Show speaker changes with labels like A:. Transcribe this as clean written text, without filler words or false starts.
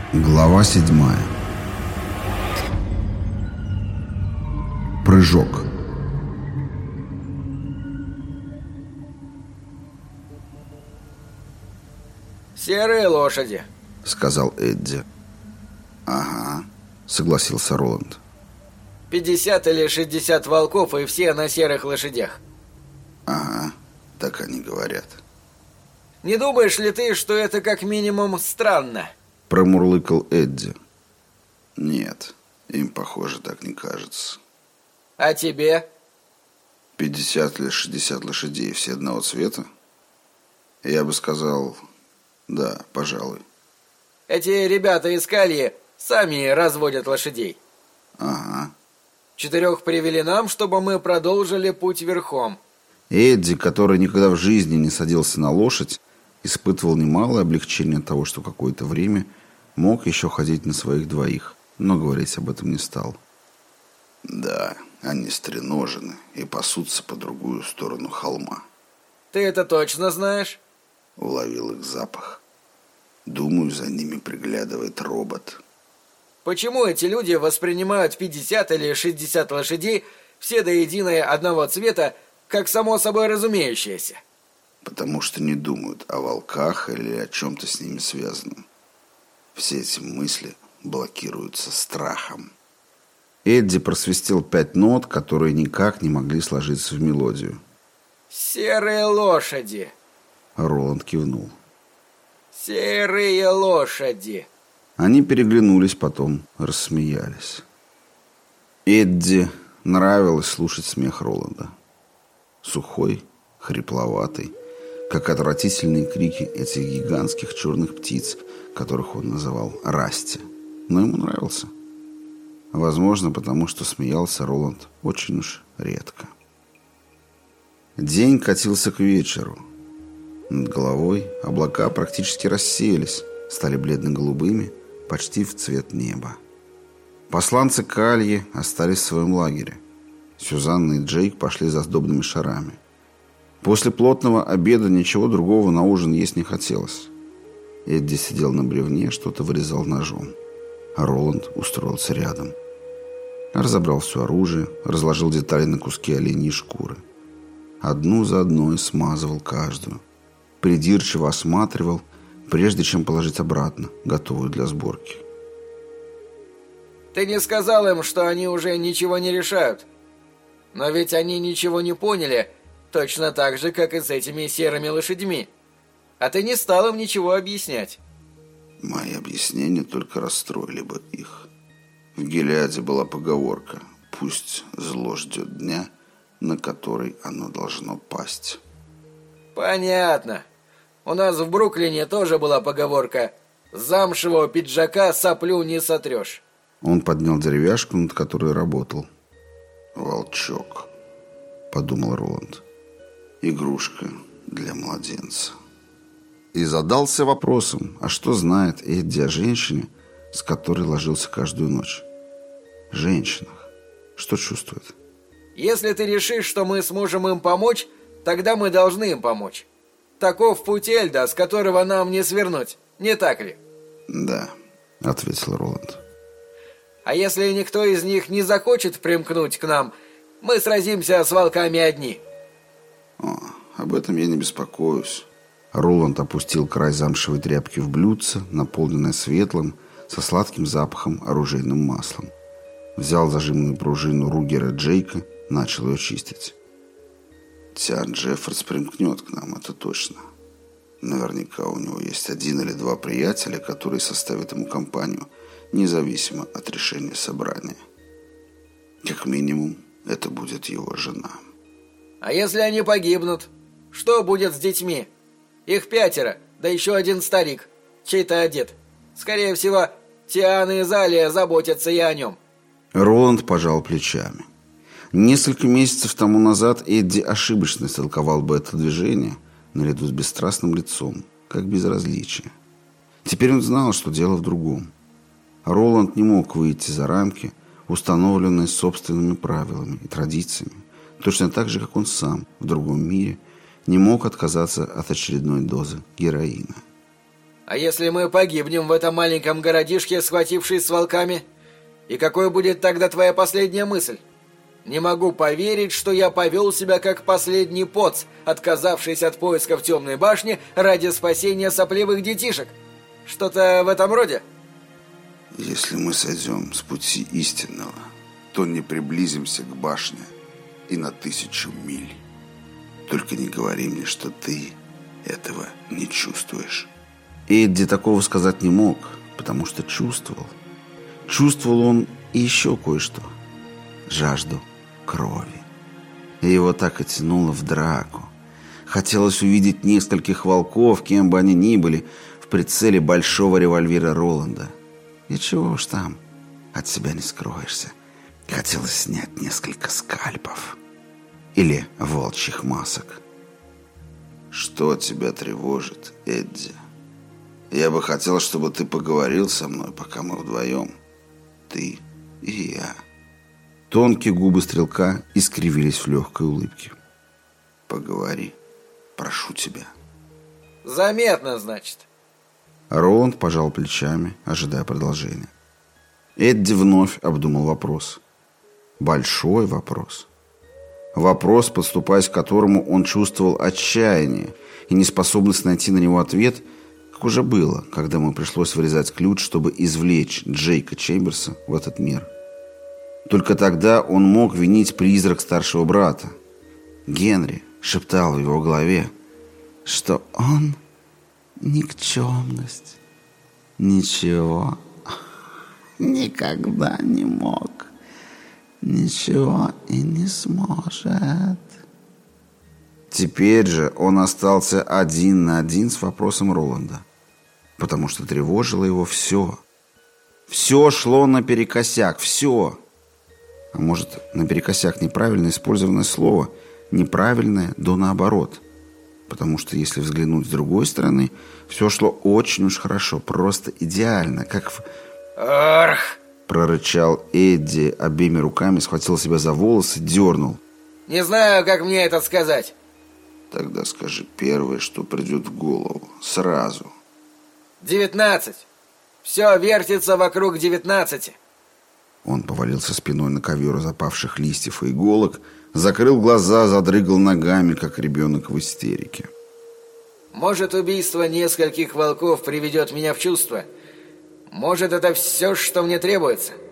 A: Глава 7. Прыжок.
B: «Серые лошади»,
A: — сказал Эдди. «Ага», — согласился Роланд.
B: 50 или 60 волков, и все на серых лошадях.
A: «Ага, так они говорят».
B: «Не думаешь ли ты, что это как минимум странно?»
A: — промурлыкал Эдди. «Нет, им, похоже, так не кажется».
B: «А тебе?»
A: 50 или 60 лошадей, все одного цвета? Я бы сказал, да, пожалуй.
B: «Эти ребята из Кальи сами разводят лошадей».
A: «Ага».
B: 4 привели нам, чтобы мы продолжили путь верхом».
A: Эдди, который никогда в жизни не садился на лошадь, испытывал немалое облегчение от того, что какое-то время мог еще ходить на своих двоих, но говорить об этом не стал. «Да, они стреножены и пасутся по другую сторону холма».
B: «Ты это точно знаешь?»
A: Уловил их запах. «Думаю, за ними приглядывает робот».
B: «Почему эти люди воспринимают 50 или 60 лошадей, все до единой одного цвета, как само собой разумеющееся?»
A: «Потому что не думают о волках или о чем-то с ними связанном. Все эти мысли блокируются страхом». Эдди просвистел 5 нот, которые никак не могли сложиться в мелодию.
B: «Серые лошади».
A: Роланд кивнул.
B: «Серые лошади».
A: Они переглянулись, потом рассмеялись. Эдди нравилось слушать смех Роланда. Сухой, хрипловатый, как отвратительные крики этих гигантских черных птиц, которых он называл Расти. Но ему нравился. Возможно, потому что смеялся Роланд очень уж редко. День катился к вечеру. Над головой облака практически рассеялись, стали бледно-голубыми, почти в цвет неба. Посланцы Кальи остались в своем лагере. Сюзанна и Джейк пошли за сдобными шарами. После плотного обеда ничего другого на ужин есть не хотелось. Эдди сидел на бревне, что-то вырезал ножом. А Роланд устроился рядом. Разобрал все оружие, разложил детали на куски оленьей шкуры. Одну за одной смазывал каждую. Придирчиво осматривал, прежде чем положить обратно, готовую для сборки.
B: «Ты не сказал им, что они уже ничего не решают? Но ведь они ничего не поняли, точно так же, как и с этими серыми лошадьми. А ты не стал им ничего объяснять».
A: Мои объяснения только расстроили бы их. В Гилеаде была поговорка: «Пусть зло ждет дня, на который оно должно пасть».
B: «Понятно. У нас в Бруклине тоже была поговорка: с замшевого пиджака соплю не сотрешь».
A: Он поднял деревяшку, над которой работал. «Волчок», — подумал Роланд. «Игрушка для младенца». И задался вопросом, а что знает Эдди о женщине, с которой ложился каждую ночь? Женщинах. Что чувствует?
B: «Если ты решишь, что мы сможем им помочь, тогда мы должны им помочь. Таков путь Эльда, с которого нам не свернуть, не так ли?»
A: «Да», — ответил Роланд.
B: «А если никто из них не захочет примкнуть к нам, мы сразимся с волками одни».
A: «О, об этом я не беспокоюсь». Роланд опустил край замшевой тряпки в блюдце, наполненное светлым, со сладким запахом оружейным маслом. Взял зажимную пружину Ругера Джейка, начал ее чистить. Тиан Джеффордс примкнет к нам, это точно. Наверняка у него есть 1 или 2 приятеля, которые составят ему компанию, независимо от решения собрания. Как минимум, это будет его жена.
B: «А если они погибнут? Что будет с детьми? Их 5, да еще 1 старик, чей-то одет. Скорее всего, Тиан и Залия заботятся и о нем».
A: Роланд пожал плечами. Несколько месяцев тому назад Эдди ошибочно истолковал бы это движение, наряду с бесстрастным лицом, как безразличие. Теперь он знал, что дело в другом. Роланд не мог выйти за рамки, установленные собственными правилами и традициями, точно так же, как он сам в другом мире не мог отказаться от очередной дозы героина.
B: А если мы погибнем в этом маленьком городишке, схватившись с волками? И какой будет тогда твоя последняя мысль? Не могу поверить, что я повел себя как последний поц, отказавшись от поиска в темной башне ради спасения сопливых детишек. Что-то в этом роде?
A: Если мы сойдем с пути истинного, то не приблизимся к башне и на 1000 миль. Только не говори мне, что ты этого не чувствуешь. Эдди такого сказать не мог, потому что чувствовал. Чувствовал он и еще кое-что. Жажду крови. И его так и тянуло в драку. Хотелось увидеть нескольких волков, кем бы они ни были, в прицеле большого револьвера Роланда. И чего уж там, от себя не скроешься. Хотелось снять несколько скальпов. Или волчьих масок. Что тебя тревожит, Эдди? Я бы хотел, чтобы ты поговорил со мной, пока мы вдвоем. Ты и я. Тонкие губы стрелка искривились в легкой улыбке. Поговори, прошу тебя.
B: Заметно, значит.
A: Роланд пожал плечами, ожидая продолжения. Эдди вновь обдумал вопрос. Большой вопрос. Вопрос, подступаясь к которому он чувствовал отчаяние и неспособность найти на него ответ, как уже было, когда ему пришлось вырезать ключ, чтобы извлечь Джейка Чемберса в этот мир. Только тогда он мог винить призрак старшего брата. Генри шептал в его голове, что он никчемность, ничего никогда не мог, ничего и не сможет. Теперь же он остался один на один с вопросом Роланда, потому что тревожило его все. Все шло наперекосяк, все. А может, наперекосяк неправильно использованное слово, неправильное до наоборот. Потому что если взглянуть с другой стороны, все шло очень уж хорошо, просто идеально, как в...
B: «Арх!»
A: — прорычал Эдди, обеими руками схватил себя за волосы, дернул.
B: «Не знаю, как мне это сказать».
A: Тогда скажи первое, что придет в голову, сразу.
B: 19. Все вертится вокруг 19.
A: Он повалился спиной на ковер из опавших листьев и иголок, закрыл глаза, задрыгал ногами, как ребенок в истерике.
B: Может, убийство нескольких волков приведет меня в чувство? Может, это все, что мне требуется?